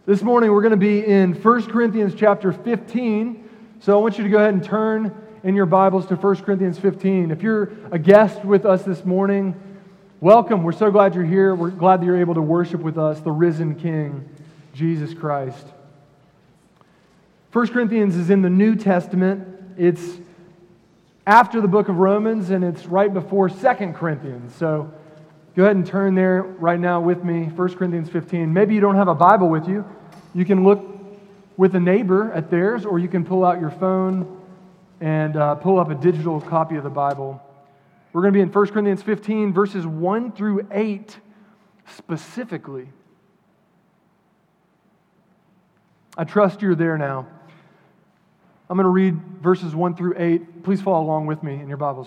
This morning we're going to be in 1 Corinthians chapter 15. So I want you to go ahead and turn in your Bibles to 1 Corinthians 15. If you're a guest with us this morning, welcome. We're so glad you're here. We're glad that you're able to worship with us, the risen King, Jesus Christ. 1 Corinthians is in the New Testament. It's after the book of Romans, and it's right before 2 Corinthians. So go ahead and turn there right now with me, 1 Corinthians 15. Maybe you don't have a Bible with you. You can look with a neighbor at theirs, or you can pull out your phone and pull up a digital copy of the Bible. We're going to be in 1 Corinthians 15, verses 1 through 8 specifically. I trust you're there now. I'm going to read verses 1 through 8. Please follow along with me in your Bibles.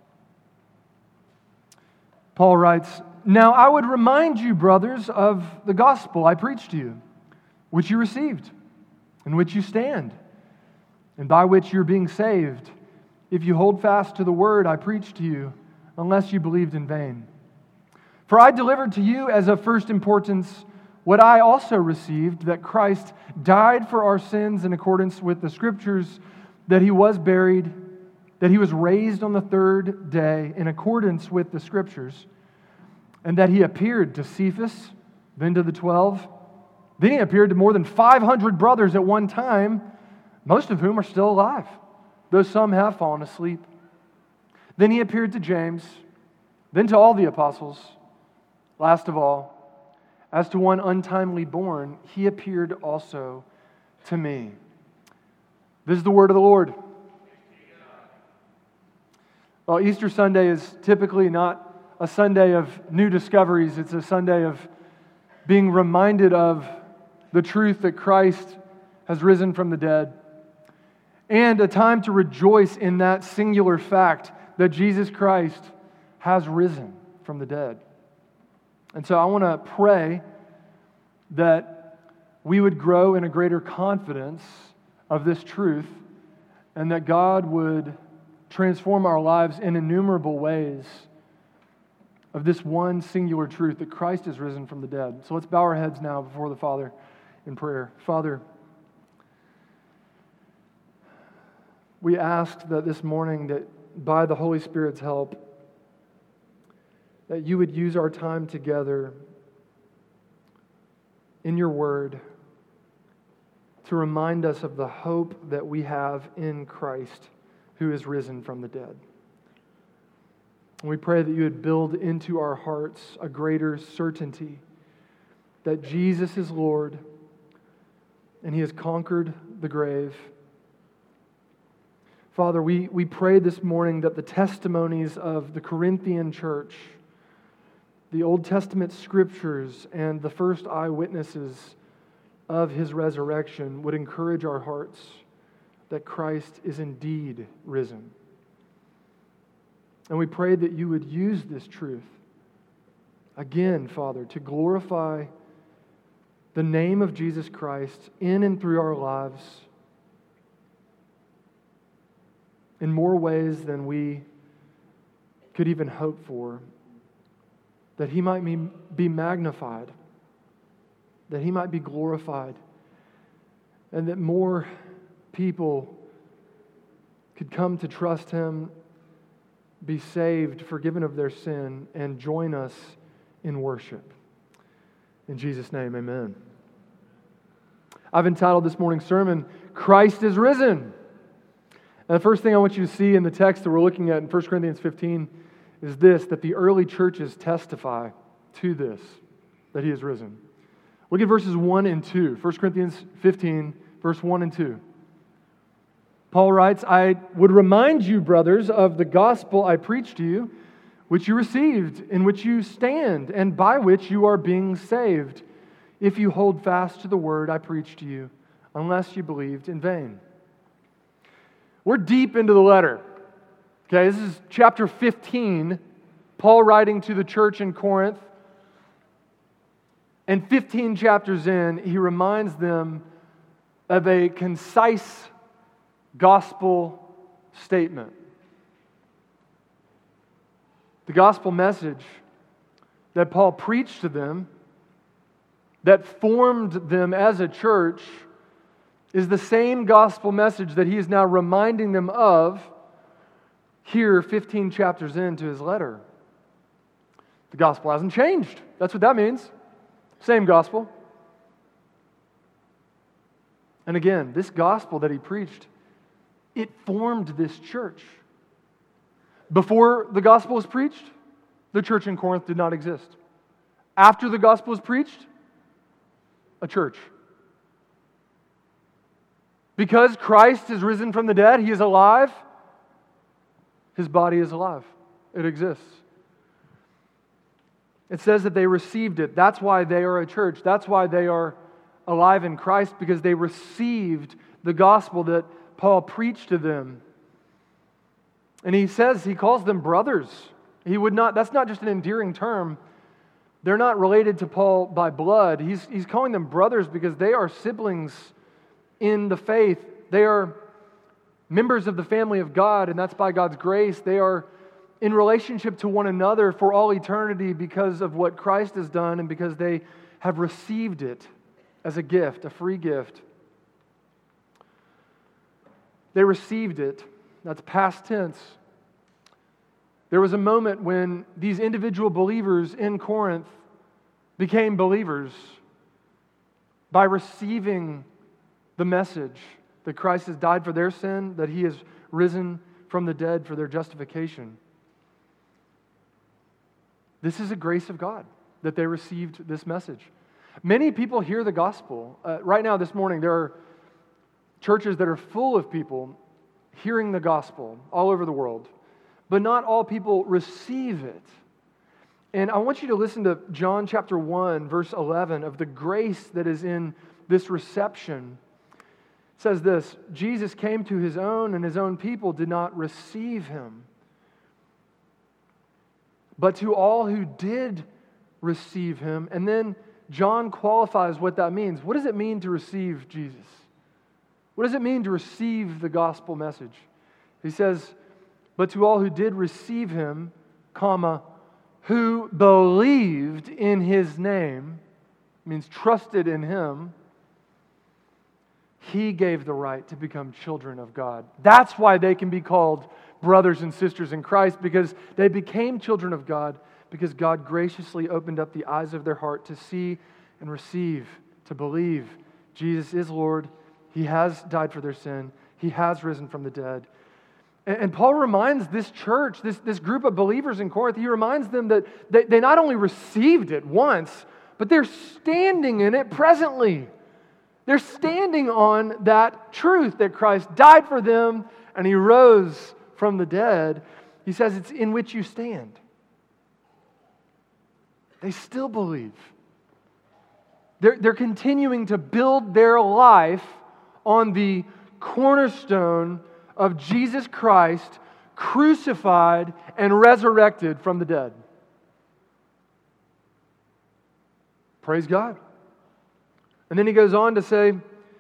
Paul writes, "Now I would remind you, brothers, of the gospel I preached to you, which you received, in which you stand, and by which you're being saved, if you hold fast to the word I preached to you, unless you believed in vain. For I delivered to you as of first importance what I also received, that Christ died for our sins in accordance with the Scriptures, that He was buried, that He was raised on the third day in accordance with the Scriptures, and that He appeared to Cephas, then to the 12. Then He appeared to more than 500 brothers at one time, most of whom are still alive, though some have fallen asleep. Then He appeared to James, then to all the apostles. Last of all, as to one untimely born, He appeared also to me." This is the word of the Lord. Well, Easter Sunday is typically not a Sunday of new discoveries. It's a Sunday of being reminded of the truth that Christ has risen from the dead, and a time to rejoice in that singular fact that Jesus Christ has risen from the dead. And so I want to pray that we would grow in a greater confidence of this truth, and that God would transform our lives in innumerable ways of this one singular truth that Christ is risen from the dead. So let's bow our heads now before the Father in prayer. Father, we ask that this morning, that by the Holy Spirit's help, that you would use our time together in your word to remind us of the hope that we have in Christ, who is risen from the dead. And we pray that you would build into our hearts a greater certainty that Jesus is Lord and He has conquered the grave. Father, we pray this morning that the testimonies of the Corinthian church, the Old Testament scriptures, and the first eyewitnesses of His resurrection would encourage our hearts that Christ is indeed risen. And we pray that you would use this truth, again, Father, to glorify the name of Jesus Christ in and through our lives in more ways than we could even hope for, that He might be magnified, that He might be glorified, and that more people could come to trust Him, be saved, forgiven of their sin, and join us in worship. In Jesus' name, amen. I've entitled this morning's sermon, "Christ is Risen." And the first thing I want you to see in the text that we're looking at in 1 Corinthians 15 is this, that the early churches testify to this, that He is risen. Look at verses 1 and 2. 1 Corinthians 15, verse 1 and 2. Paul writes, "I would remind you, brothers, of the gospel I preached to you, which you received, in which you stand, and by which you are being saved, if you hold fast to the word I preached to you, unless you believed in vain." We're deep into the letter. Okay, this is chapter 15, Paul writing to the church in Corinth. And 15 chapters in, he reminds them of a concise gospel statement. The gospel message that Paul preached to them that formed them as a church is the same gospel message that he is now reminding them of here 15 chapters into his letter. The gospel hasn't changed. That's what that means. Same gospel. And again, this gospel that he preached, it formed this church. Before the gospel was preached, the church in Corinth did not exist. After the gospel was preached, a church. Because Christ is risen from the dead, he is alive, his body is alive. It exists. It says that they received it. That's why they are a church. That's why they are alive in Christ, because they received the gospel that Paul preached to them. And he calls them brothers. That's not just an endearing term. They're not related to Paul by blood. He's calling them brothers because they are siblings in the faith. They are members of the family of God, and that's by God's grace. They are in relationship to one another for all eternity because of what Christ has done and because they have received it as a gift, a free gift. They received it. That's past tense. There was a moment when these individual believers in Corinth became believers by receiving the message that Christ has died for their sin, that he has risen from the dead for their justification. This is a grace of God that they received this message. Many people hear the gospel. Right now, this morning, there are churches that are full of people hearing the gospel all over the world, but not all people receive it. And I want you to listen to John chapter 1, verse 11, of the grace that is in this reception. It says this: Jesus came to his own, and his own people did not receive him. But to all who did receive him, and then John qualifies what that means. What does it mean to receive Jesus? What does it mean to receive the gospel message? He says, but to all who did receive him, comma, who believed in his name, means trusted in him, he gave the right to become children of God. That's why they can be called brothers and sisters in Christ, because they became children of God, because God graciously opened up the eyes of their heart to see and receive, to believe Jesus is Lord. He has died for their sin. He has risen from the dead. And Paul reminds this church, this group of believers in Corinth, he reminds them that they not only received it once, but they're standing in it presently. They're standing on that truth that Christ died for them and he rose from the dead. He says it's in which you stand. They still believe. They're continuing to build their life on the cornerstone of Jesus Christ, crucified and resurrected from the dead. Praise God. And then he goes on to say,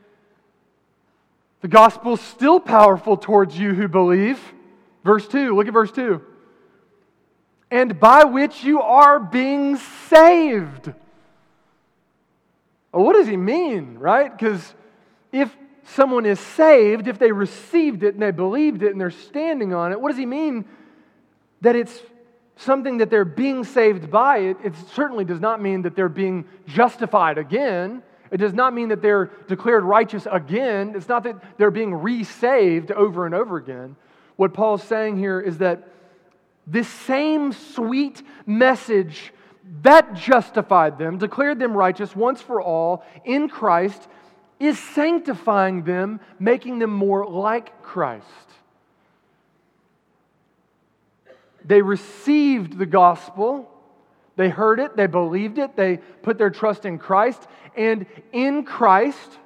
the gospel is still powerful towards you who believe. Verse 2, look at verse 2. And by which you are being saved. Well, what does he mean, right? Because if someone is saved, if they received it and they believed it and they're standing on it, what does he mean that it's something that they're being saved by? It certainly does not mean that they're being justified again. It does not mean that they're declared righteous again. It's not that they're being re-saved over and over again. What Paul's saying here is that this same sweet message that justified them, declared them righteous once for all in Christ, is sanctifying them, making them more like Christ. They received the gospel, they heard it, they believed it, they put their trust in Christ, and in Christ,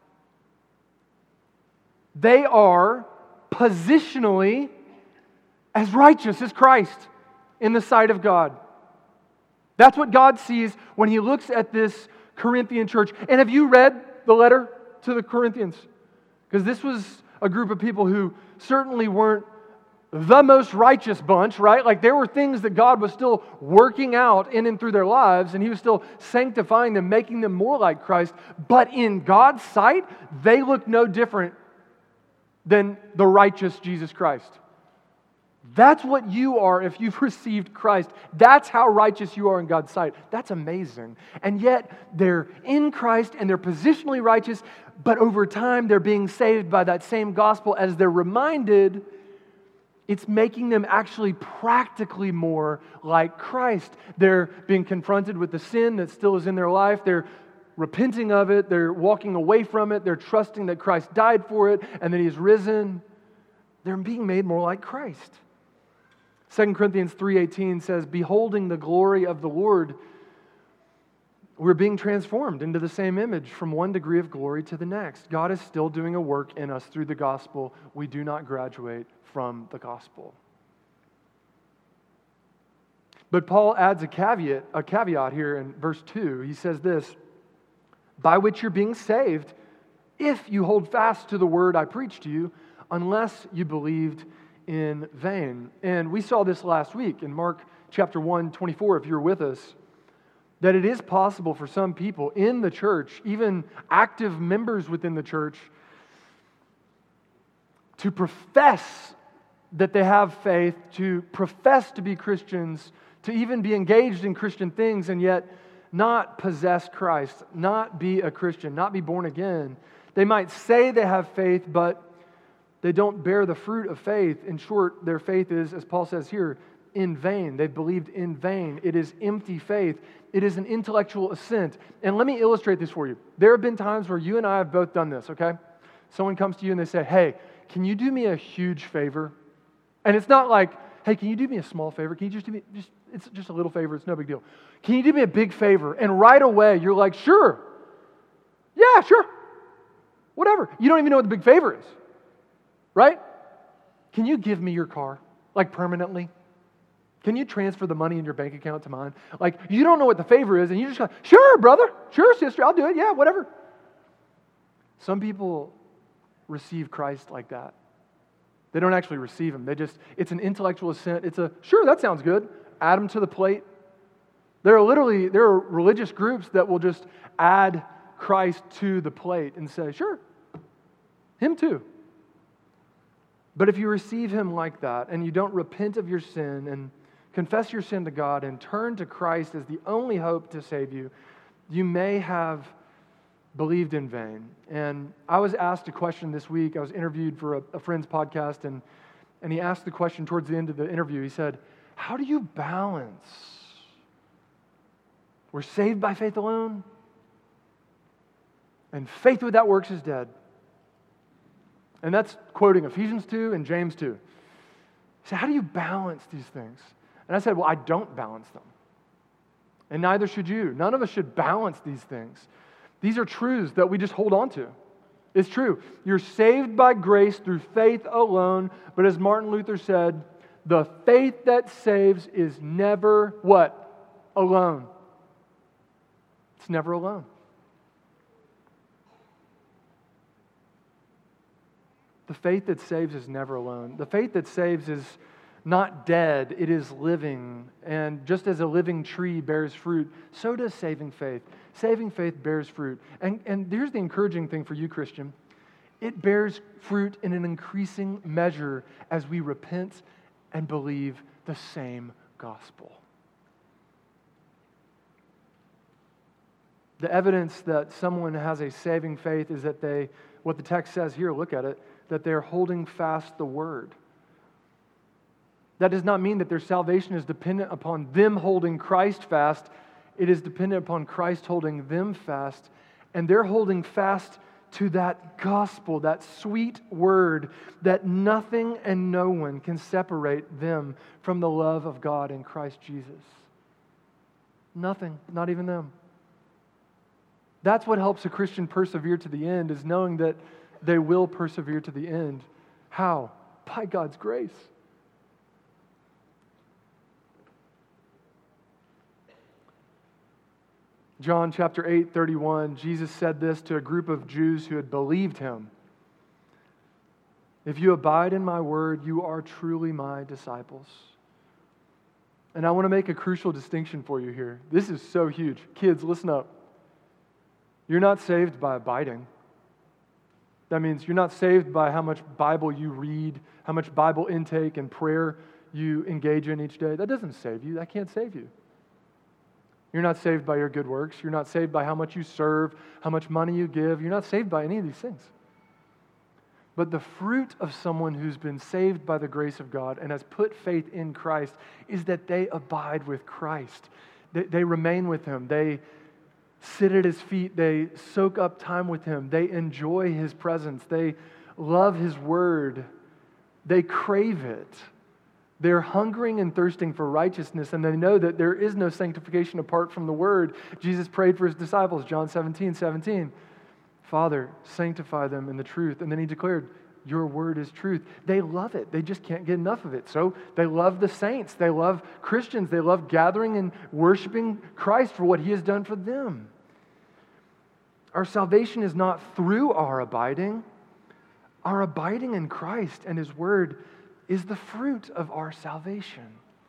they are positionally as righteous as Christ in the sight of God. That's what God sees when He looks at this Corinthian church. And have you read the letter to the Corinthians? Because this was a group of people who certainly weren't the most righteous bunch, right? Like there were things that God was still working out in and through their lives, and He was still sanctifying them, making them more like Christ. But in God's sight, they looked no different than the righteous Jesus Christ. That's what you are if you've received Christ. That's how righteous you are in God's sight. That's amazing. And yet, they're in Christ and they're positionally righteous, but over time they're being saved by that same gospel as they're reminded it's making them actually practically more like Christ. They're being confronted with the sin that still is in their life. They're repenting of it. They're walking away from it. They're trusting that Christ died for it and that He has risen. They're being made more like Christ. 2 Corinthians 3:18 says, beholding the glory of the Lord, we're being transformed into the same image from one degree of glory to the next. God is still doing a work in us through the gospel. We do not graduate from the gospel. But Paul adds a caveat here in verse 2. He says this, by which you're being saved, if you hold fast to the word I preached to you, unless you believed in vain. And we saw this last week in Mark chapter 1:24, if you're with us, that it is possible for some people in the church, even active members within the church, to profess that they have faith, to profess to be Christians, to even be engaged in Christian things, and yet not possess Christ, not be a Christian, not be born again. They might say they have faith, but they don't bear the fruit of faith. In short, their faith is, as Paul says here, in vain. They've believed in vain. It is empty faith. It is an intellectual assent. And let me illustrate this for you. There have been times where you and I have both done this, okay? Someone comes to you and they say, hey, can you do me a huge favor? And it's not like, hey, can you do me a small favor? Can you just do me, it's just a little favor, it's no big deal. Can you do me a big favor? And right away, you're like, sure. Yeah, sure. Whatever. You don't even know what the big favor is. Right? Can you give me your car? Like permanently? Can you transfer the money in your bank account to mine? Like, you don't know what the favor is, and you just go, sure, brother. Sure, sister, I'll do it. Yeah, whatever. Some people receive Christ like that. They don't actually receive Him. It's an intellectual assent. It's a, sure, that sounds good. Add Him to the plate. There are religious groups that will just add Christ to the plate and say, sure, Him too. But if you receive Him like that and you don't repent of your sin and confess your sin to God and turn to Christ as the only hope to save you, you may have believed in vain. And I was asked a question this week. I was interviewed for a friend's podcast, and he asked the question towards the end of the interview. He said, how do you balance? We're saved by faith alone, and faith without works is dead. And that's quoting Ephesians 2 and James 2. He said, how do you balance these things? And I said, well, I don't balance them. And neither should you. None of us should balance these things. These are truths that we just hold on to. It's true. You're saved by grace through faith alone. But as Martin Luther said, the faith that saves is never what? Alone. It's never alone. The faith that saves is never alone. The faith that saves is not dead, it is living. And just as a living tree bears fruit, so does saving faith. Saving faith bears fruit. And here's the encouraging thing for you, Christian. It bears fruit in an increasing measure as we repent and believe the same gospel. The evidence that someone has a saving faith is that what the text says here, look at it, that they're holding fast the word. That does not mean that their salvation is dependent upon them holding Christ fast. It is dependent upon Christ holding them fast. And they're holding fast to that gospel, that sweet word, that nothing and no one can separate them from the love of God in Christ Jesus. Nothing, not even them. That's what helps a Christian persevere to the end, is knowing that they will persevere to the end. How? By God's grace. John chapter 8:31, Jesus said this to a group of Jews who had believed Him. If you abide in my word, you are truly my disciples. And I want to make a crucial distinction for you here. This is so huge. Kids, listen up. You're not saved by abiding. That means you're not saved by how much Bible you read, how much Bible intake and prayer you engage in each day. That doesn't save you. That can't save you. You're not saved by your good works. You're not saved by how much you serve, how much money you give. You're not saved by any of these things. But the fruit of someone who's been saved by the grace of God and has put faith in Christ is that they abide with Christ. They remain with Him. They sit at His feet. They soak up time with Him. They enjoy His presence. They love His word. They crave it. They're hungering and thirsting for righteousness, and they know that there is no sanctification apart from the word. Jesus prayed for His disciples, John 17:17. Father, sanctify them in the truth. And then He declared, your word is truth. They love it. They just can't get enough of it. So they love the saints. They love Christians. They love gathering and worshiping Christ for what He has done for them. Our salvation is not through our abiding. Our abiding in Christ and His word is the fruit of our salvation.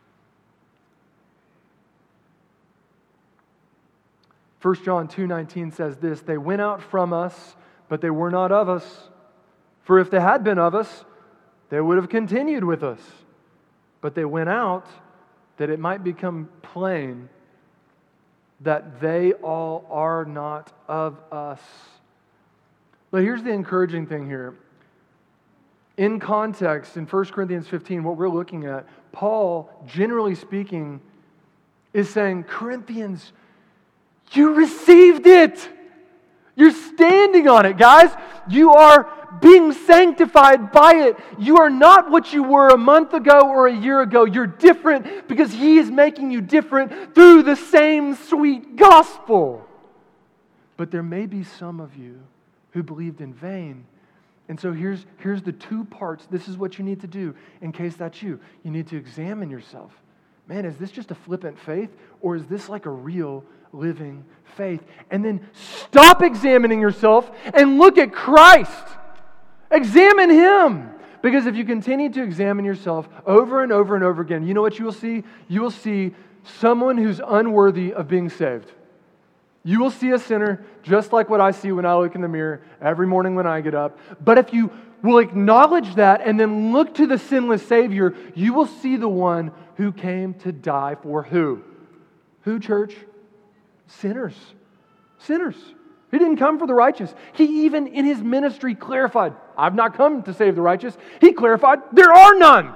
1 John 2:19 says this, they went out from us, but they were not of us. For if they had been of us, they would have continued with us. But they went out that it might become plain that they all are not of us. But here's the encouraging thing here. In context, in 1 Corinthians 15, what we're looking at, Paul, generally speaking, is saying, Corinthians, you received it. You're standing on it, guys. You are being sanctified by it. You are not what you were a month ago or a year ago. You're different because He is making you different through the same sweet gospel. But there may be some of you who believed in vain. And so here's the two parts. This is what you need to do in case that's you. You need to examine yourself. Man, is this just a flippant faith, or is this like a real living faith? And then stop examining yourself and look at Christ. Examine Him. Because if you continue to examine yourself over and over and over again, you know what you will see? You will see someone who's unworthy of being saved. You will see a sinner just like what I see when I look in the mirror every morning when I get up. But if you will acknowledge that and then look to the sinless Savior, you will see the one who came to die for who? Who, church? Sinners. Sinners. He didn't come for the righteous. He even in His ministry clarified, I've not come to save the righteous. He clarified, there are none.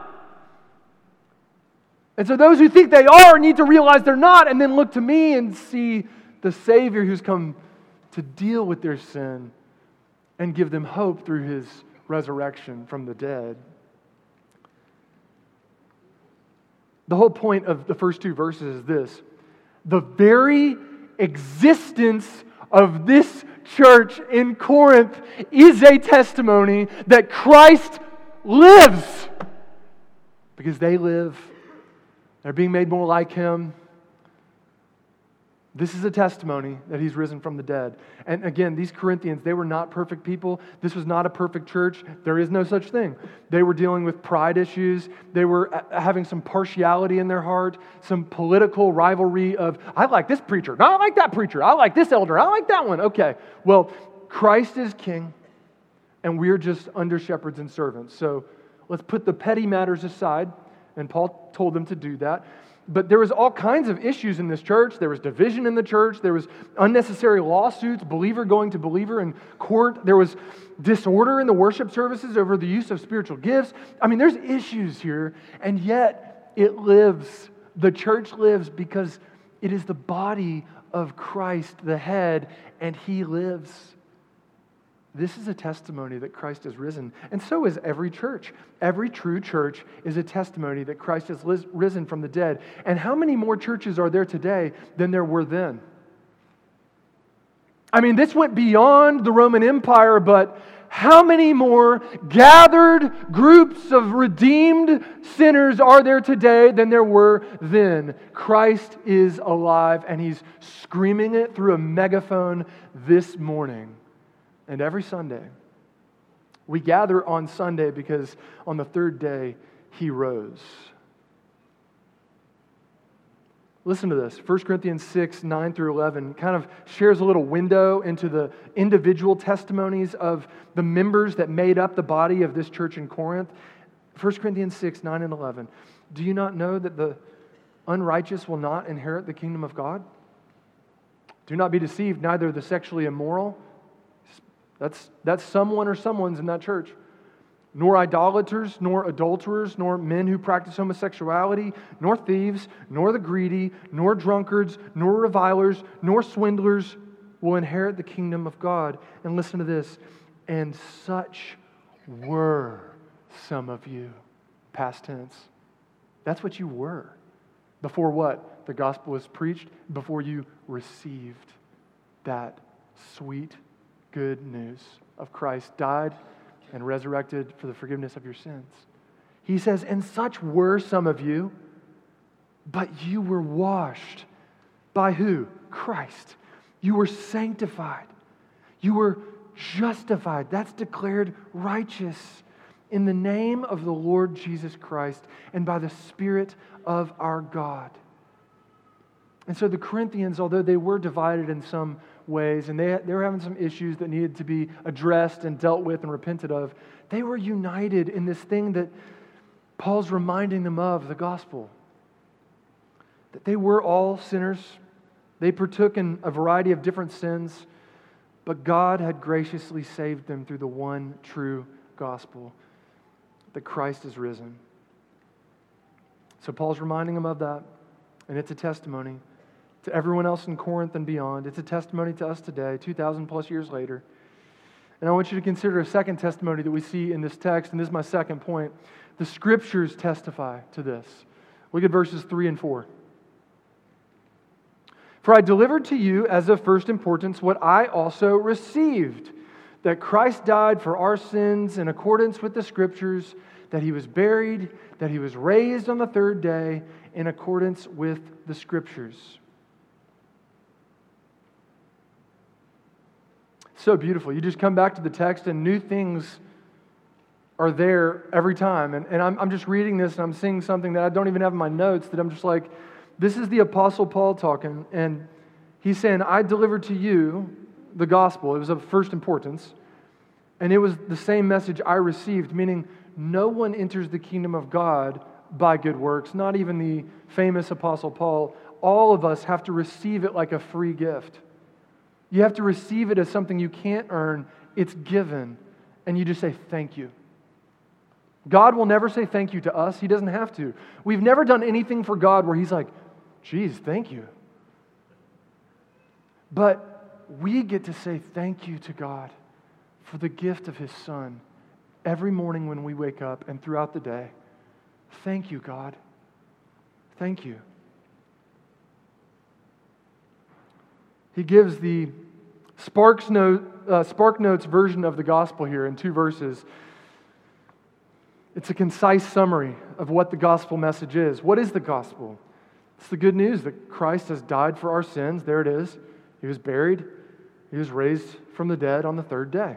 And so those who think they are need to realize they're not and then look to me and see the Savior who's come to deal with their sin and give them hope through His resurrection from the dead. The whole point of the first two verses is this. The very existence of this church in Corinth is a testimony that Christ lives. Because they live. They're being made more like Him. This is a testimony that He's risen from the dead. And again, these Corinthians, they were not perfect people. This was not a perfect church. There is no such thing. They were dealing with pride issues. They were having some partiality in their heart, some political rivalry of, I like this preacher. No, I like that preacher. I like this elder. I like that one. Okay, well, Christ is King, and we're just under shepherds and servants. So let's put the petty matters aside, and Paul told them to do that. But there was all kinds of issues in this church. There was division in the church. There was unnecessary lawsuits, believer going to believer in court. There was disorder in the worship services over the use of spiritual gifts. I mean, there's issues here, and yet it lives. The church lives because it is the body of Christ, the head, and He lives. This is a testimony that Christ has risen. And so is every church. Every true church is a testimony that Christ has risen from the dead. And how many more churches are there today than there were then? I mean, this went beyond the Roman Empire, but how many more gathered groups of redeemed sinners are there today than there were then? Christ is alive, and He's screaming it through a megaphone this morning. And every Sunday, We gather on Sunday because on the third day, He rose. Listen to this. 1 Corinthians 6, 9 through 11 kind of shares a little window into the individual testimonies of the members that made up the body of this church in Corinth. 1 Corinthians 6, 9 and 11. Do you not know that the unrighteous will not inherit the kingdom of God? Do not be deceived, neither the sexually immoral. That's someone or someone's in that church. Nor idolaters, nor adulterers, nor men who practice homosexuality, nor thieves, nor the greedy, nor drunkards, nor revilers, nor swindlers will inherit the kingdom of God. And listen to this. And such were some of you. Past tense. That's what you were. Before what? The gospel was preached. Before you received that sweet, good news of Christ died and resurrected for the forgiveness of your sins. He says, and such were some of you, but you were washed. By who? Christ. You were sanctified. You were justified. That's declared righteous in the name of the Lord Jesus Christ and by the Spirit of our God. And so the Corinthians, although they were divided in some ways, and they were having some issues that needed to be addressed and dealt with and repented of, they were united in this thing that Paul's reminding them of, the gospel. That they were all sinners. They partook in a variety of different sins, but God had graciously saved them through the one true gospel, that Christ is risen. So Paul's reminding them of that, and it's a testimony to everyone else in Corinth and beyond. It's a testimony to us today, 2,000 plus years later. And I want you to consider a second testimony that we see in this text, and this is my second point. The Scriptures testify to this. Look at verses 3 and 4. For I delivered to you as of first importance what I also received, that Christ died for our sins in accordance with the Scriptures, that He was buried, that He was raised on the third day in accordance with the Scriptures. So beautiful. You just come back to the text and new things are there every time. And I'm just reading this and I'm seeing something that I don't even have in my notes that I'm just like, this is the Apostle Paul talking. And he's saying, I delivered to you the gospel. It was of first importance. And it was the same message I received, meaning no one enters the kingdom of God by good works, not even the famous Apostle Paul. All of us have to receive it like a free gift. You have to receive it as something you can't earn. It's given. And you just say, thank you. God will never say thank you to us. He doesn't have to. We've never done anything for God where He's like, geez, thank you. But we get to say thank you to God for the gift of His Son every morning when we wake up and throughout the day. Thank you, God. Thank you. He gives the SparkNotes version of the gospel here in 2 verses. It's a concise summary of what the gospel message is. What is the gospel? It's the good news that Christ has died for our sins. There it is. He was buried. He was raised from the dead on the third day.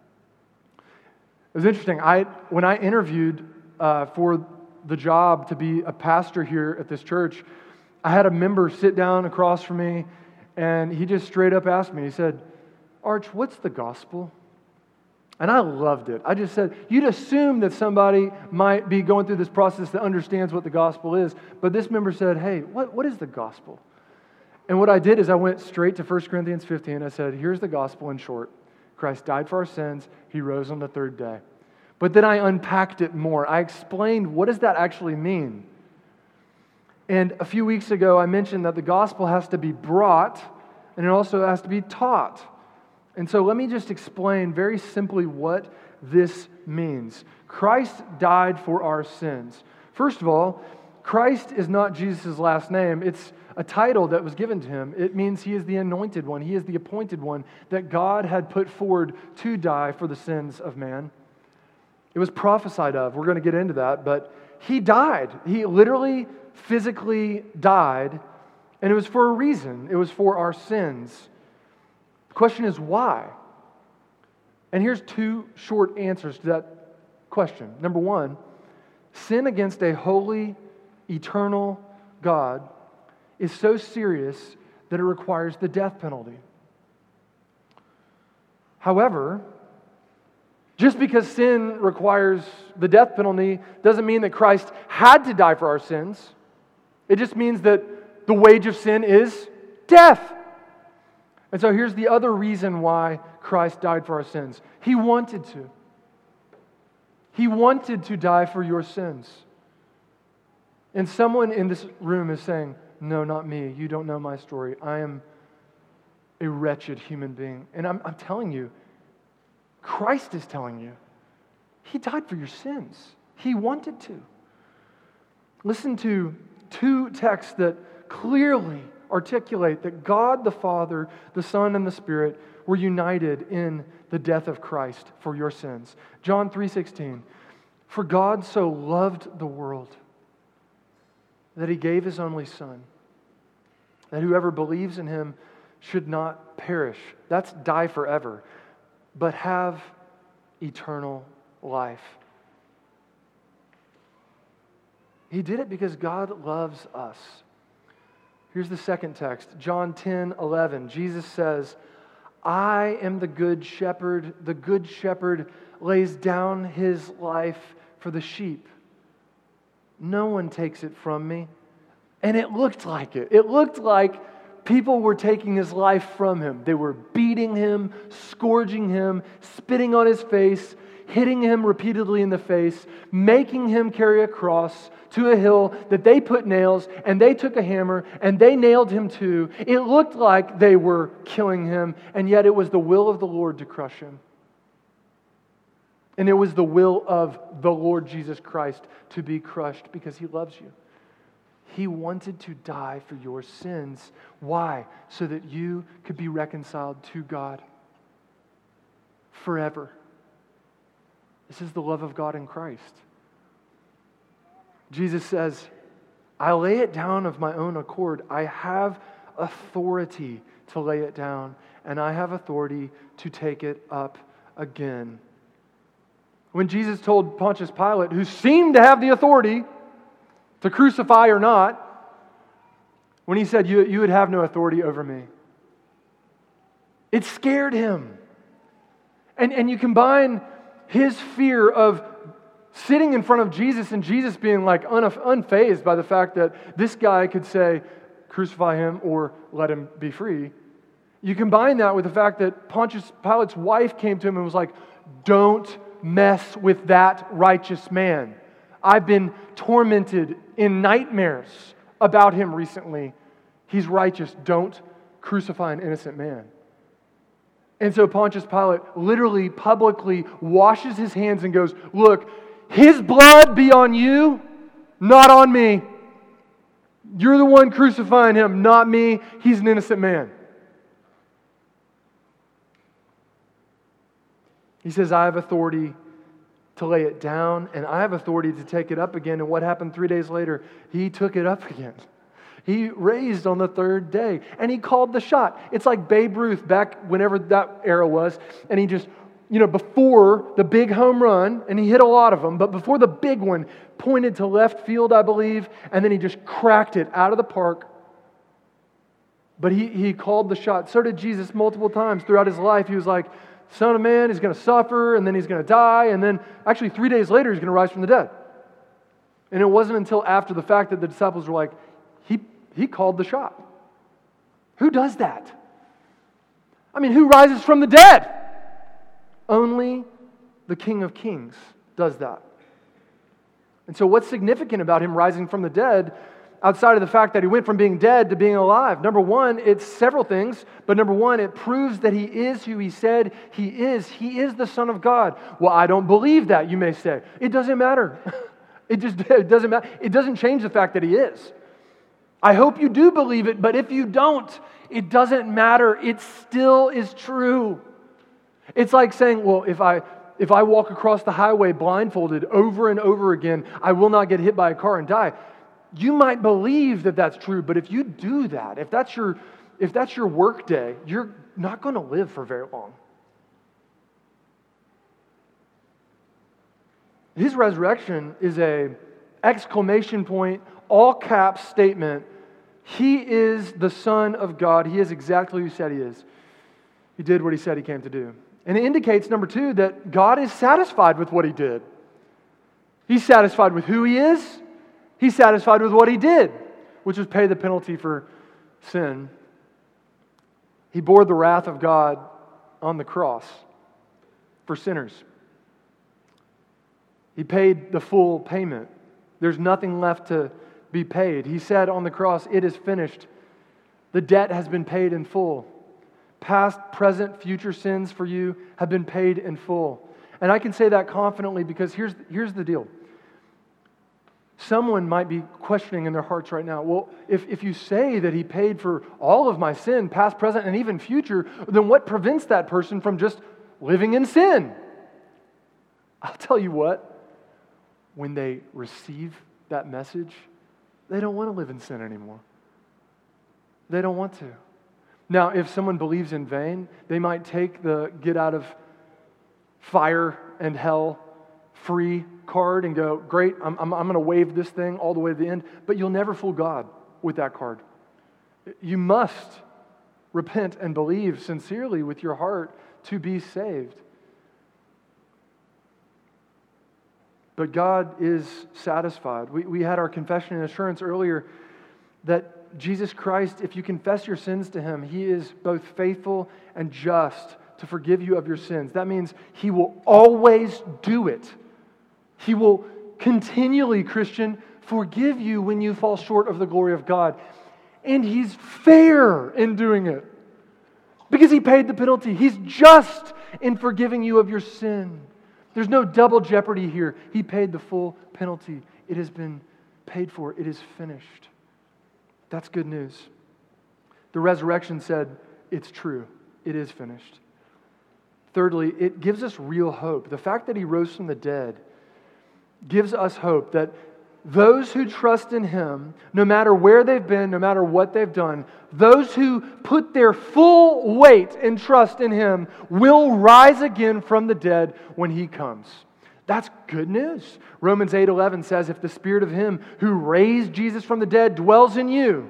It was interesting. When I interviewed for the job to be a pastor here at this church, I had a member sit down across from me, and he just straight up asked me, he said, Arch, what's the gospel? And I loved it. I just said, you'd assume that somebody might be going through this process that understands what the gospel is. But this member said, hey, what is the gospel? And what I did is I went straight to 1 Corinthians 15. I said, here's the gospel in short. Christ died for our sins. He rose on the third day. But then I unpacked it more. I explained, what does that actually mean? And a few weeks ago, I mentioned that the gospel has to be brought, and it also has to be taught. And so let me just explain very simply what this means. Christ died for our sins. First of all, Christ is not Jesus' last name. It's a title that was given to Him. It means He is the anointed one. He is the appointed one that God had put forward to die for the sins of man. It was prophesied of. We're going to get into that. But He died. He literally, physically died. And it was for a reason. It was for our sins. The question is why? And here's two short answers to that question. Number one, sin against a holy, eternal God is so serious that it requires the death penalty. However, just because sin requires the death penalty doesn't mean that Christ had to die for our sins. It just means that the wage of sin is death. And so here's the other reason why Christ died for our sins. He wanted to. He wanted to die for your sins. And someone in this room is saying, no, not me. You don't know my story. I am a wretched human being. And I'm telling you, Christ is telling you, He died for your sins. He wanted to. Listen to two texts that clearly articulate that God the Father, the Son, and the Spirit were united in the death of Christ for your sins. John 3:16, for God so loved the world that He gave His only Son, that whoever believes in Him should not perish. That's die forever, but have eternal life. He did it because God loves us. Here's the second text, John 10:11. Jesus says, I am the good shepherd. The good shepherd lays down his life for the sheep. No one takes it from me. And it looked like it. It looked like people were taking his life from him. They were beating him, scourging him, spitting on his face, hitting him repeatedly in the face, making him carry a cross to a hill that they put nails, and they took a hammer, and they nailed him to. It looked like they were killing him, and yet it was the will of the Lord to crush him. And it was the will of the Lord Jesus Christ to be crushed because He loves you. He wanted to die for your sins. Why? So that you could be reconciled to God forever. This is the love of God in Christ. Jesus says, I lay it down of my own accord. I have authority to lay it down, and I have authority to take it up again. When Jesus told Pontius Pilate, who seemed to have the authority to crucify or not, when he said, you would have no authority over me, it scared him. And you combine his fear of sitting in front of Jesus and Jesus being like unfazed by the fact that this guy could say, crucify him or let him be free. You combine that with the fact that Pontius Pilate's wife came to him and was like, don't mess with that righteous man. I've been tormented in nightmares about him recently. He's righteous. Don't crucify an innocent man. And so Pontius Pilate literally publicly washes his hands and goes, look, his blood be on you, not on me. You're the one crucifying him, not me. He's an innocent man. He says, I have authority to lay it down, and I have authority to take it up again. And what happened 3 days later? He took it up again. He raised on the third day, and he called the shot. It's like Babe Ruth back whenever that era was, and he just, before the big home run, and he hit a lot of them, but before the big one, pointed to left field, I believe, and then he just cracked it out of the park. But he called the shot. So did Jesus multiple times throughout his life. He was like, Son of Man, He's going to suffer, and then He's going to die, and then actually 3 days later, He's going to rise from the dead. And it wasn't until after the fact that the disciples were like, He called the shot. Who does that? I mean, who rises from the dead? Only the King of Kings does that. And so what's significant about Him rising from the dead, outside of the fact that He went from being dead to being alive? Number one, it's several things, but number one, it proves that He is who He said He is. He is the Son of God. Well, I don't believe that, you may say. It doesn't matter. It doesn't matter. It doesn't change the fact that He is. I hope you do believe it, but if you don't, it doesn't matter. It still is true. It's like saying, well, if I walk across the highway blindfolded over and over again, I will not get hit by a car and die. You might believe that that's true, but if you do that, if that's your work day, you're not going to live for very long. His resurrection is a exclamation point, all caps statement. He is the Son of God. He is exactly who He said He is. He did what He said He came to do. And it indicates, number two, that God is satisfied with what He did. He's satisfied with who He is. He's satisfied with what He did, which was pay the penalty for sin. He bore the wrath of God on the cross for sinners. He paid the full payment. There's nothing left to be paid. He said on the cross, "It is finished." The debt has been paid in full. Past, present, future sins for you have been paid in full. And I can say that confidently because here's the deal. Someone might be questioning in their hearts right now, well, if you say that He paid for all of my sin, past, present, and even future, then what prevents that person from just living in sin? I'll tell you what, when they receive that message, they don't want to live in sin anymore. They don't want to. Now, if someone believes in vain, they might take the get out of fire and hell free card and go, great, I'm going to wave this thing all the way to the end. But you'll never fool God with that card. You must repent and believe sincerely with your heart to be saved. But God is satisfied. We had our confession and assurance earlier that Jesus Christ, if you confess your sins to Him, He is both faithful and just to forgive you of your sins. That means He will always do it. He will continually, Christian, forgive you when you fall short of the glory of God. And He's fair in doing it because He paid the penalty. He's just in forgiving you of your sin. There's no double jeopardy here. He paid the full penalty. It has been paid for. It is finished. That's good news. The resurrection said, it's true. It is finished. Thirdly, it gives us real hope. The fact that He rose from the dead gives us hope that those who trust in Him, no matter where they've been, no matter what they've done, those who put their full weight and trust in Him will rise again from the dead when He comes. That's good news. Romans 8:11 says, if the Spirit of Him who raised Jesus from the dead dwells in you,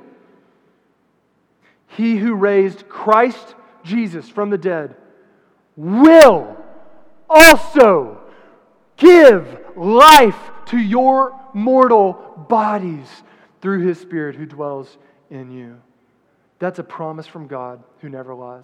He who raised Christ Jesus from the dead will also give life to your mortal bodies through His Spirit who dwells in you. That's a promise from God who never lies.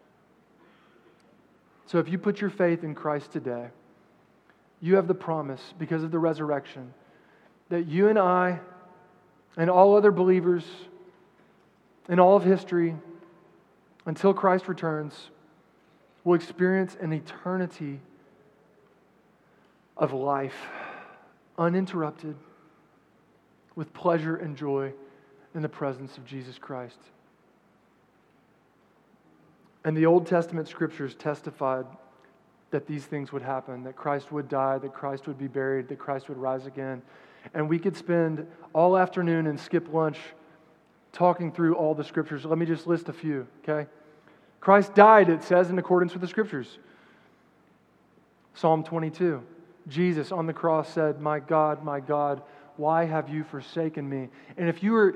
So if you put your faith in Christ today, you have the promise, because of the resurrection, that you and I and all other believers in all of history, until Christ returns, will experience an eternity of life, uninterrupted, with pleasure and joy in the presence of Jesus Christ. And the Old Testament scriptures testified that these things would happen, that Christ would die, that Christ would be buried, that Christ would rise again. And we could spend all afternoon and skip lunch talking through all the scriptures. Let me just list a few, okay? Christ died, it says, in accordance with the scriptures. Psalm 22. Jesus on the cross said, my God, why have you forsaken me? And if you were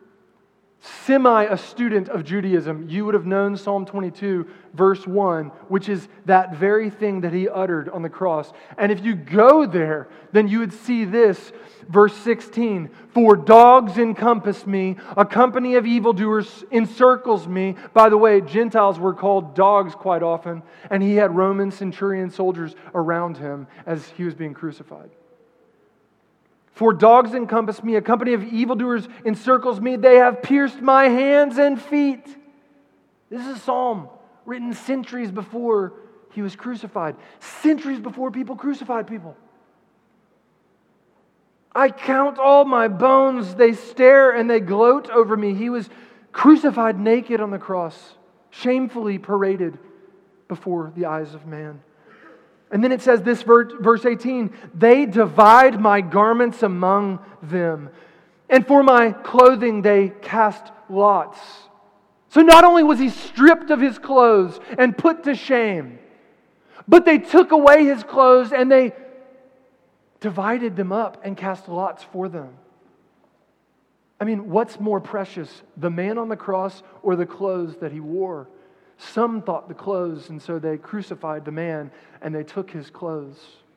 a student of Judaism, you would have known Psalm 22, verse 1, which is that very thing that He uttered on the cross. And if you go there, then you would see this, verse 16, for dogs encompass me, a company of evildoers encircles me. By the way, Gentiles were called dogs quite often, and He had Roman centurion soldiers around Him as He was being crucified. For dogs encompass me, a company of evildoers encircles me. They have pierced my hands and feet. This is a psalm written centuries before He was crucified. Centuries before people crucified people. I count all my bones. They stare and they gloat over me. He was crucified naked on the cross, shamefully paraded before the eyes of man. And then it says this, verse 18, they divide my garments among them, and for my clothing they cast lots. So not only was He stripped of His clothes and put to shame, but they took away His clothes and they divided them up and cast lots for them. I mean, what's more precious, the man on the cross or the clothes that he wore? Some thought the clothes, and so they crucified the man and they took his clothes.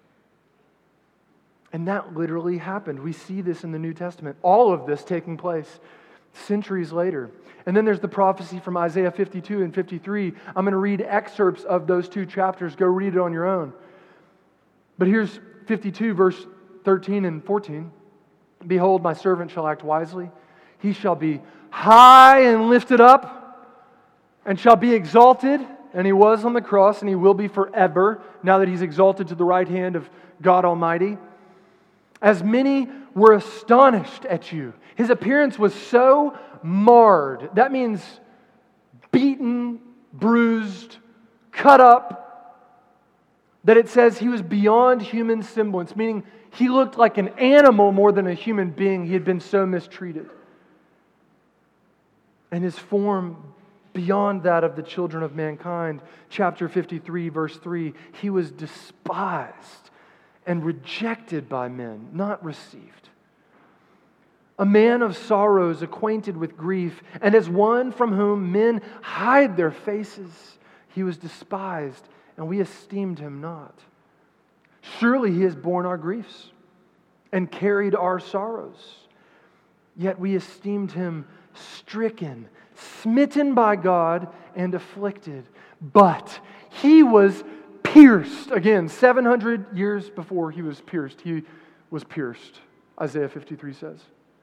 And that literally happened. We see this in the New Testament. All of this taking place centuries later. And then there's the prophecy from Isaiah 52 and 53. I'm going to read excerpts of those two chapters. Go read it on your own. But here's 52, verse 13 and 14. Behold, my servant shall act wisely. He shall be high and lifted up and shall be exalted. And he was on the cross and he will be forever, now that he's exalted to the right hand of God Almighty. As many were astonished at you. His appearance was so marred. That means beaten, bruised, cut up, that it says he was beyond human semblance, meaning he looked like an animal more than a human being. He had been so mistreated. And his form beyond that of the children of mankind. Chapter 53, verse 3, he was despised and rejected by men, not received. A man of sorrows, acquainted with grief, and as one from whom men hide their faces, he was despised, and we esteemed him not. Surely he has borne our griefs and carried our sorrows. Yet we esteemed him stricken, smitten by God, and afflicted. But he was pierced. Again, 700 years before he was pierced, Isaiah 53 says.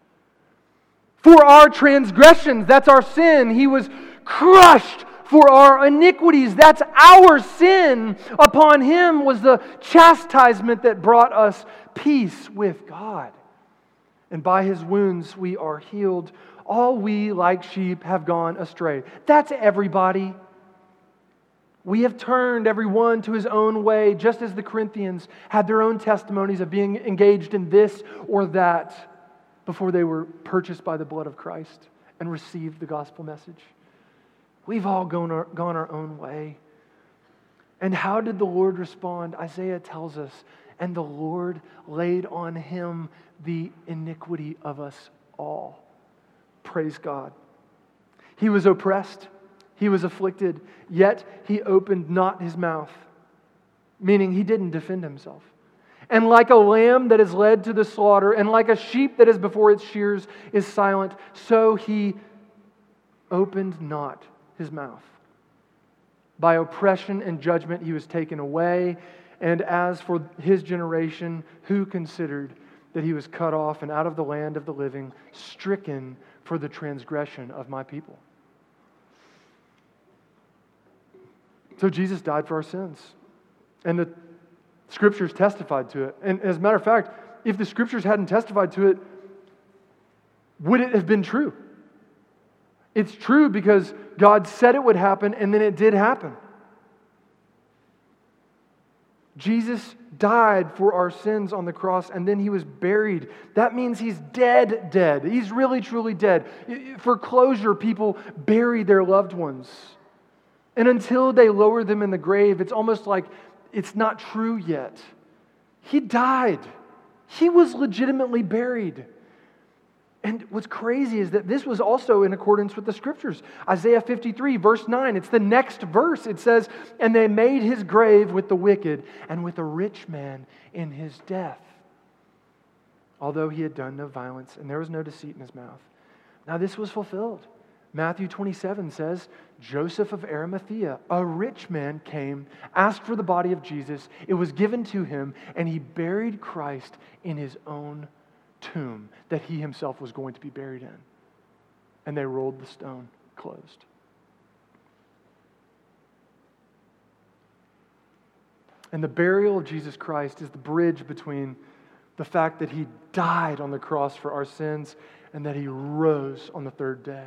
For our transgressions, that's our sin, he was crushed. For our iniquities, that's our sin. Upon him was the chastisement that brought us peace with God. And by his wounds we are healed. All we, like sheep, have gone astray. That's everybody. We have turned everyone to his own way, just as the Corinthians had their own testimonies of being engaged in this or that before they were purchased by the blood of Christ and received the gospel message. We've all gone our own way. And how did the Lord respond? Isaiah tells us, and the Lord laid on him the iniquity of us all. Praise God. He was oppressed. He was afflicted, yet he opened not his mouth, meaning he didn't defend himself. And like a lamb that is led to the slaughter, and like a sheep that is before its shears is silent, so he opened not his mouth. By oppression and judgment he was taken away. And as for his generation, who considered that he was cut off and out of the land of the living, stricken for the transgression of my people? So Jesus died for our sins. And the Scriptures testified to it. And as a matter of fact, if the Scriptures hadn't testified to it, would it have been true? It's true because God said it would happen, and then it did happen. Jesus died for our sins on the cross, and then he was buried. That means he's dead. He's really, truly dead. For closure, people bury their loved ones. And until they lower them in the grave, it's almost like it's not true yet. He died. He was legitimately buried. And what's crazy is that this was also in accordance with the Scriptures. Isaiah 53, verse 9, it's the next verse. It says, and they made his grave with the wicked and with a rich man in his death, although he had done no violence and there was no deceit in his mouth. Now this was fulfilled. Matthew 27 says, Joseph of Arimathea, a rich man, came, asked for the body of Jesus. It was given to him, and he buried Christ in his own tomb that he himself was going to be buried in. And they rolled the stone closed. And the burial of Jesus Christ is the bridge between the fact that he died on the cross for our sins and that he rose on the third day.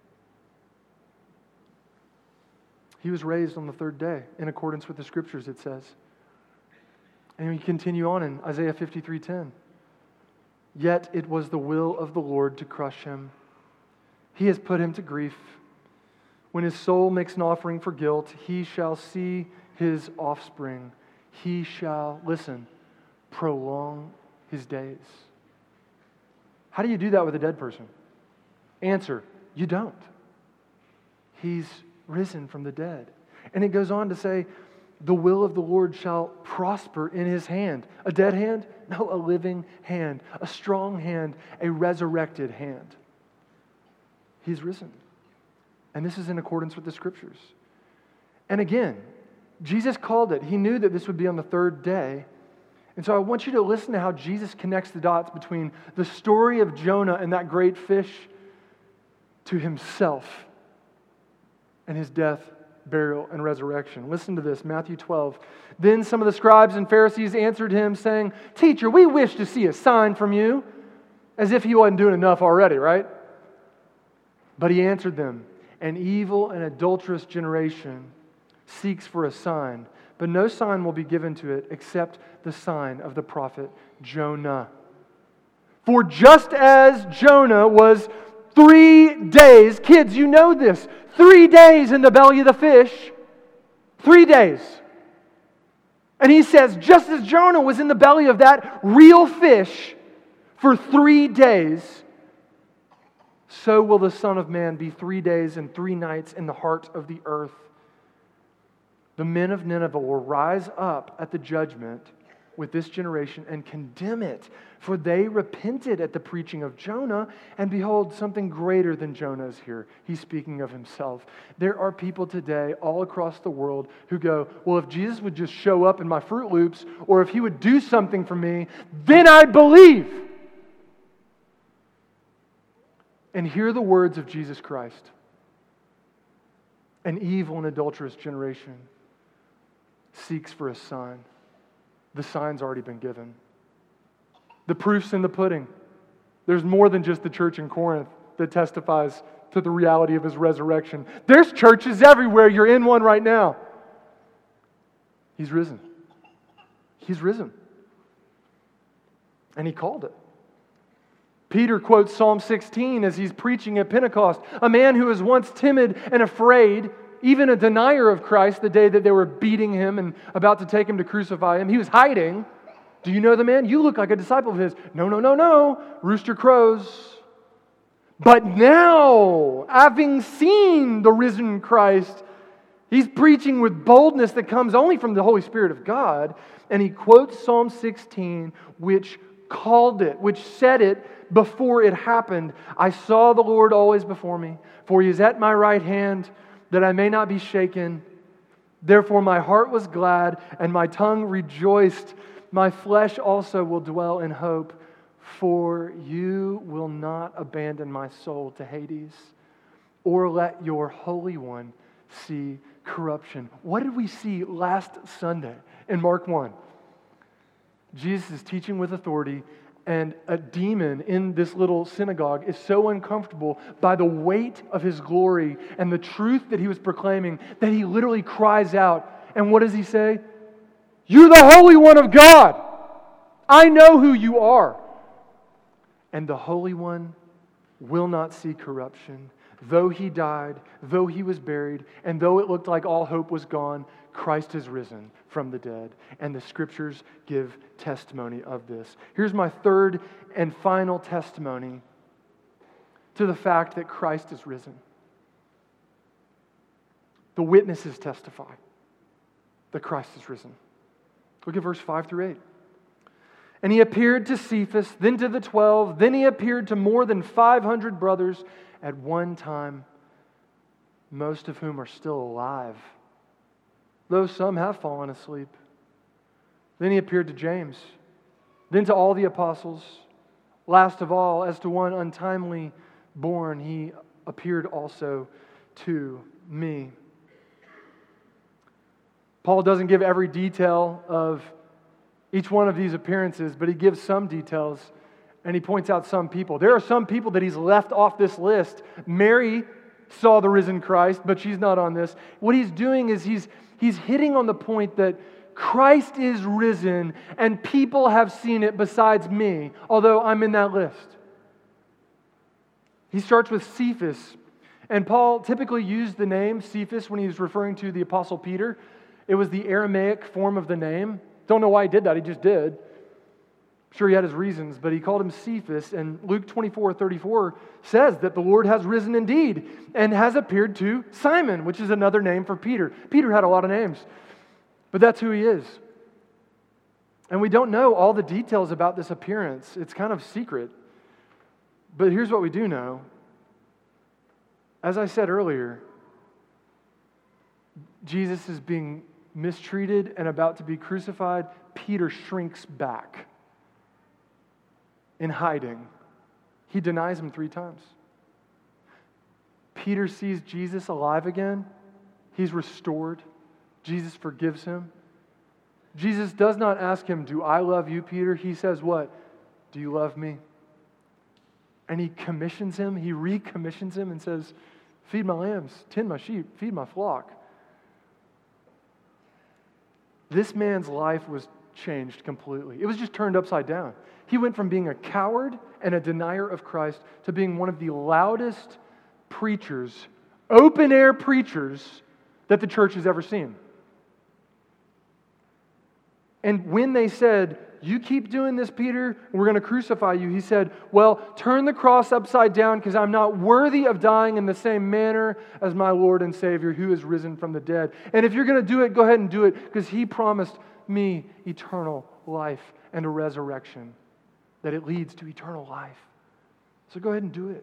He was raised on the third day in accordance with the Scriptures, it says. And we continue on in Isaiah 53:10. Yet it was the will of the Lord to crush him. He has put him to grief. When his soul makes an offering for guilt, he shall see his offspring. He shall, listen, prolong his days. How do you do that with a dead person? Answer, you don't. He's risen from the dead. And it goes on to say, the will of the Lord shall prosper in his hand. A dead hand? No, a living hand. A strong hand, a resurrected hand. He's risen. And this is in accordance with the Scriptures. And again, Jesus called it. He knew that this would be on the third day. And so I want you to listen to how Jesus connects the dots between the story of Jonah and that great fish to himself and his death, burial, and resurrection. Listen to this, Matthew 12. Then some of the scribes and Pharisees answered him, saying, Teacher, we wish to see a sign from you. As if he wasn't doing enough already, right? But he answered them, An evil and adulterous generation seeks for a sign, but no sign will be given to it except the sign of the prophet Jonah. For just as Jonah was 3 days, kids, you know this, 3 days in the belly of the fish, 3 days. And he says, just as Jonah was in the belly of that real fish for 3 days, so will the Son of Man be 3 days and 3 nights in the heart of the earth. The men of Nineveh will rise up at the judgment with this generation and condemn it, for they repented at the preaching of Jonah, and behold, something greater than Jonah is here. He's speaking of himself. There are people today all across the world who go, well, if Jesus would just show up in my Fruit Loops, or if he would do something for me, then I'd believe. And hear the words of Jesus Christ. An evil and adulterous generation seeks for a sign. The sign's already been given. The proof's in the pudding. There's more than just the church in Corinth that testifies to the reality of his resurrection. There's churches everywhere. You're in one right now. He's risen. He's risen. And he called it. Peter quotes Psalm 16 as he's preaching at Pentecost. A man who was once timid and afraid, even a denier of Christ, the day that they were beating him and about to take him to crucify him. He was hiding. Do you know the man? You look like a disciple of his. No. Rooster crows. But now, having seen the risen Christ, he's preaching with boldness that comes only from the Holy Spirit of God. And he quotes Psalm 16, which called it, which said it before it happened. I saw the Lord always before me, for he is at my right hand, that I may not be shaken. Therefore my heart was glad, and my tongue rejoiced. My flesh also will dwell in hope, for you will not abandon my soul to Hades, or let your Holy One see corruption. What did we see last Sunday in Mark 1? Jesus is teaching with authority, and a demon in this little synagogue is so uncomfortable by the weight of his glory and the truth that he was proclaiming that he literally cries out. And what does he say? You're the Holy One of God. I know who you are. And the Holy One will not see corruption. Though he died, though he was buried, and though it looked like all hope was gone, Christ has risen from the dead. And the Scriptures give testimony of this. Here's my third and final testimony to the fact that Christ is risen. The witnesses testify that Christ is risen. Look at verse 5 through 8. And he appeared to Cephas, then to the 12, then he appeared to more than 500 brothers at one time, most of whom are still alive, though some have fallen asleep. Then he appeared to James, then to all the apostles. Last of all, as to one untimely born, he appeared also to me. Paul doesn't give every detail of each one of these appearances, but he gives some details, and he points out some people. There are some people that he's left off this list. Mary saw the risen Christ, but she's not on this. What he's doing is he's hitting on the point that Christ is risen, and people have seen it besides me, although I'm in that list. He starts with Cephas, and Paul typically used the name Cephas when he was referring to the Apostle Peter. It was the Aramaic form of the name. Don't know why he did that, he just did. I'm sure he had his reasons, but he called him Cephas, and Luke 24:34 says that the Lord has risen indeed and has appeared to Simon, which is another name for Peter. Peter had a lot of names, but that's who he is. And we don't know all the details about this appearance. It's kind of secret. But here's what we do know. As I said earlier, Jesus is being mistreated and about to be crucified. Peter shrinks back in hiding. He denies him 3 times. Peter sees Jesus alive again. He's restored. Jesus forgives him. Jesus does not ask him, "Do I love you, Peter?" He says what? "Do you love me?" And he commissions him. He recommissions him and says, "Feed my lambs, tend my sheep, feed my flock." This man's life was changed completely. It was just turned upside down. He went from being a coward and a denier of Christ to being one of the loudest preachers, open-air preachers, that the church has ever seen. And when they said, "You keep doing this, Peter, we're going to crucify you," he said, "Well, turn the cross upside down because I'm not worthy of dying in the same manner as my Lord and Savior who is risen from the dead. And if you're going to do it, go ahead and do it because He promised me eternal life and a resurrection, that it leads to eternal life. So go ahead and do it."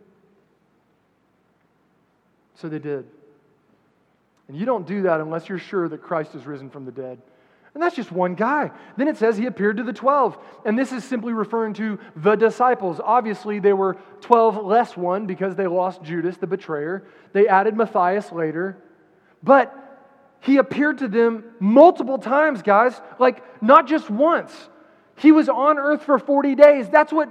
So they did. And you don't do that unless you're sure that Christ is risen from the dead. And that's just one guy. Then it says he appeared to the 12. And this is simply referring to the disciples. Obviously, they were 12 less one because they lost Judas, the betrayer. They added Matthias later. But he appeared to them multiple times, guys. Like, not just once. He was on earth for 40 days. That's what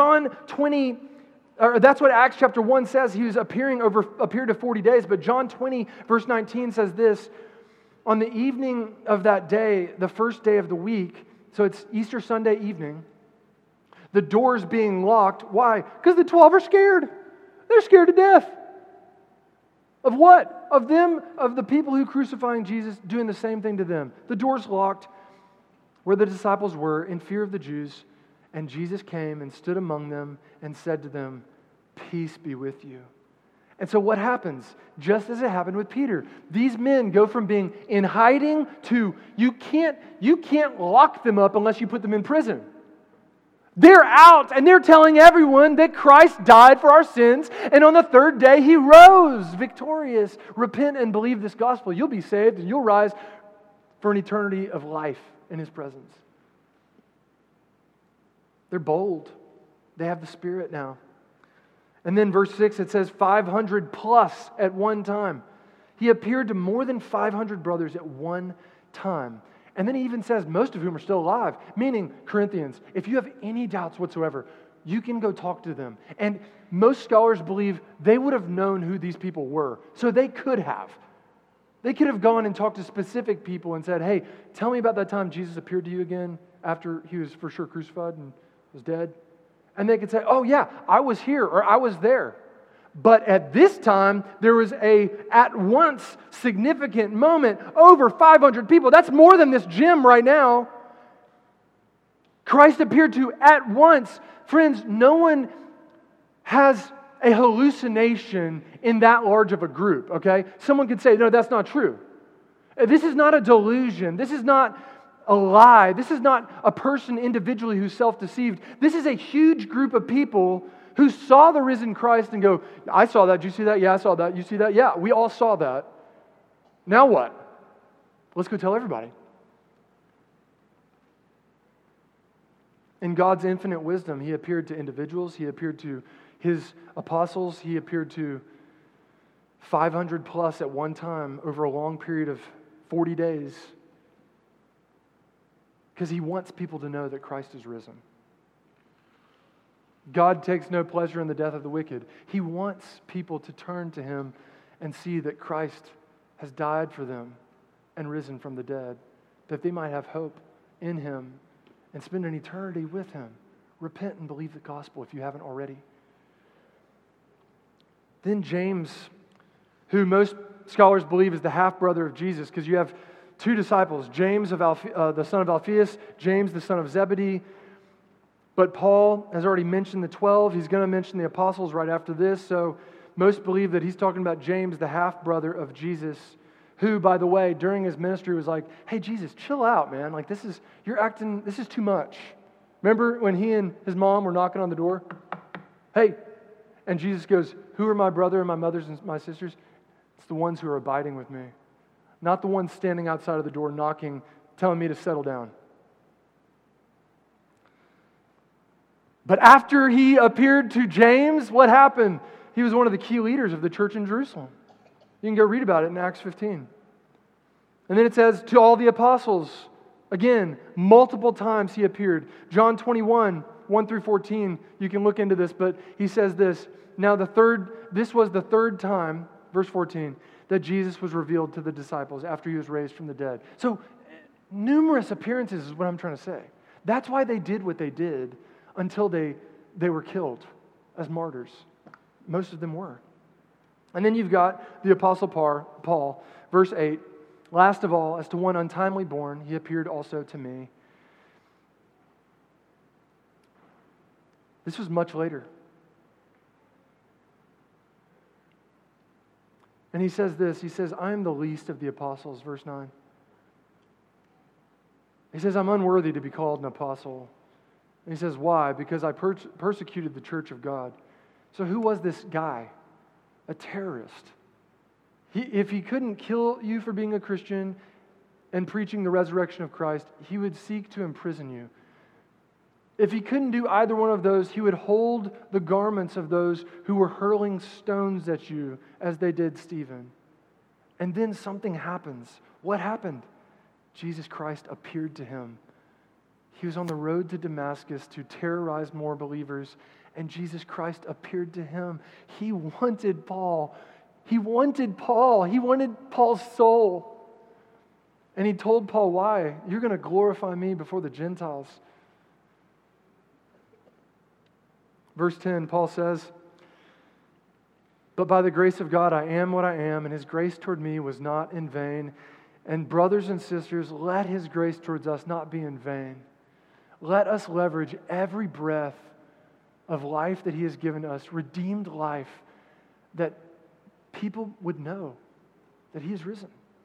that's what Acts chapter 1 says. He was appeared to 40 days. But John 20, verse 19 says this: "On the evening of that day, the first day of the week," so it's Easter Sunday evening, "the doors being locked." Why? Because the 12 are scared. They're scared to death. Of what? Of them, of the people who crucifying Jesus, doing the same thing to them. The doors locked where the disciples were in fear of the Jews. And Jesus came and stood among them and said to them, "Peace be with you." And so what happens? Just as it happened with Peter, these men go from being in hiding to you can't lock them up unless you put them in prison. They're out and they're telling everyone that Christ died for our sins and on the 3rd day He rose victorious. Repent and believe this gospel. You'll be saved and you'll rise for an eternity of life in His presence. They're bold. They have the Spirit now. And then verse 6, it says 500 plus at one time. He appeared to more than 500 brothers at one time. And then he even says most of whom are still alive. Meaning, Corinthians, if you have any doubts whatsoever, you can go talk to them. And most scholars believe they would have known who these people were. So they could have. They could have gone and talked to specific people and said, "Hey, tell me about that time Jesus appeared to you again after He was for sure crucified and was dead." And they could say, "Oh yeah, I was here," or "I was there." But at this time, there was a at once significant moment. Over 500 people. That's more than this gym right now. Christ appeared to at once. Friends, no one has a hallucination in that large of a group, okay? Someone could say, "No, that's not true." This is not a delusion. This is not a lie. This is not a person individually who's self-deceived. This is a huge group of people who saw the risen Christ and go, "I saw that. Did you see that? Yeah, I saw that. You see that? Yeah, we all saw that. Now what? Let's go tell everybody." In God's infinite wisdom, He appeared to individuals. He appeared to His apostles. He appeared to 500 plus at one time over a long period of 40 days. Because He wants people to know that Christ is risen. God takes no pleasure in the death of the wicked. He wants people to turn to Him and see that Christ has died for them and risen from the dead, that they might have hope in Him and spend an eternity with Him. Repent and believe the gospel if you haven't already. Then James, who most scholars believe is the half-brother of Jesus, because you have 2 disciples, James, the son of Alphaeus, James, the son of Zebedee. But Paul has already mentioned the 12. He's going to mention the apostles right after this. So most believe that he's talking about James, the half-brother of Jesus, who, by the way, during his ministry was like, hey, Jesus, chill out, man. Like, this is too much. Remember when he and his mom were knocking on the door? Hey, and Jesus goes, who are my brother and my mothers and my sisters? It's the ones who are abiding with me. Not the ones standing outside of the door knocking, telling me to settle down. But after he appeared to James, what happened? He was one of the key leaders of the church in Jerusalem. You can go read about it in Acts 15. And then it says, to all the apostles, again, multiple times he appeared. John 21, 1 through 14, you can look into this, but he says this, now this was the third time, verse 14, that Jesus was revealed to the disciples after he was raised from the dead. So, numerous appearances is what I'm trying to say. That's why they did what they did until they were killed as martyrs. Most of them were. And then you've got the Apostle Paul, verse 8. Last of all, as to one untimely born, he appeared also to me. This was much later. And he says this, he says, I am the least of the apostles, verse 9. He says, I'm unworthy to be called an apostle. And he says, why? Because I persecuted the church of God. So who was this guy? A terrorist. If he couldn't kill you for being a Christian and preaching the resurrection of Christ, he would seek to imprison you. If he couldn't do either one of those, he would hold the garments of those who were hurling stones at you as they did Stephen. And then something happens. What happened? Jesus Christ appeared to him. He was on the road to Damascus to terrorize more believers, and Jesus Christ appeared to him. He wanted Paul. He wanted Paul. He wanted Paul's soul. And he told Paul, why? You're going to glorify me before the Gentiles. Verse 10, Paul says, but by the grace of God I am what I am, and his grace toward me was not in vain. And brothers and sisters, let his grace towards us not be in vain. Let us leverage every breath of life that he has given us, redeemed life, that people would know that he is risen.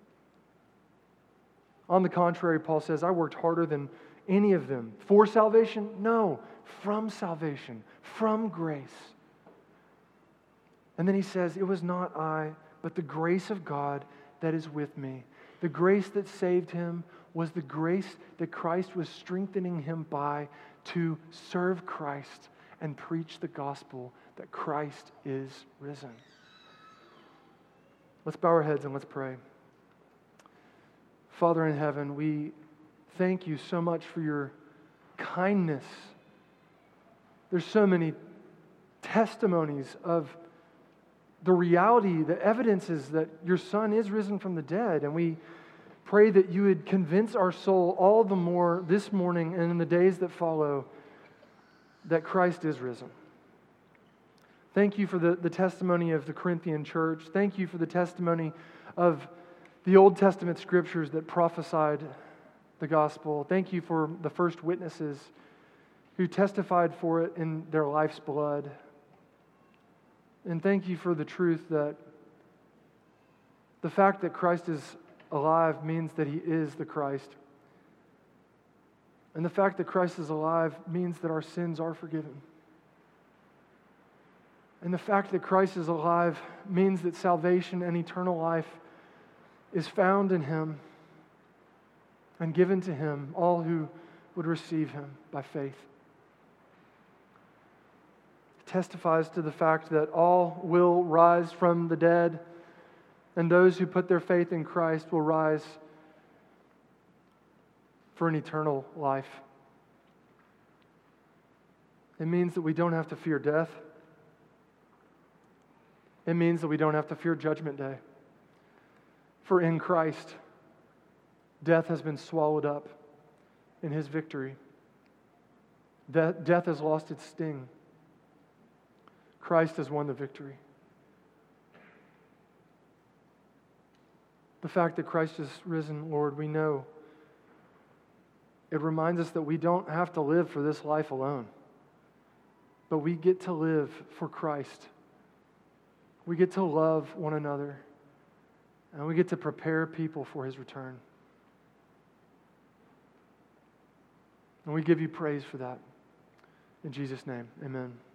On the contrary, Paul says, I worked harder than any of them. For salvation? No. From salvation. From grace. And then he says, it was not I, but the grace of God that is with me. The grace that saved him was the grace that Christ was strengthening him by to serve Christ and preach the gospel that Christ is risen. Let's bow our heads and let's pray. Father in heaven, we thank you so much for your kindness. There's so many testimonies of the reality, the evidences that your Son is risen from the dead. And we pray that you would convince our soul all the more this morning and in the days that follow that Christ is risen. Thank you for the testimony of the Corinthian church. Thank you for the testimony of the Old Testament scriptures that prophesied the gospel. Thank you for the first witnesses who testified for it in their life's blood. And thank you for the truth that the fact that Christ is alive means that he is the Christ. And the fact that Christ is alive means that our sins are forgiven. And the fact that Christ is alive means that salvation and eternal life is found in him and given to him, all who would receive him by faith. It testifies to the fact that all will rise from the dead, and those who put their faith in Christ will rise for an eternal life. It means that we don't have to fear death. It means that we don't have to fear Judgment Day. For in Christ, death has been swallowed up in his victory. Death has lost its sting. Christ has won the victory. The fact that Christ is risen, Lord, we know it reminds us that we don't have to live for this life alone. but we get to live for Christ. We get to love one another, and we get to prepare people for His return. And we give you praise for that. In Jesus' name, amen.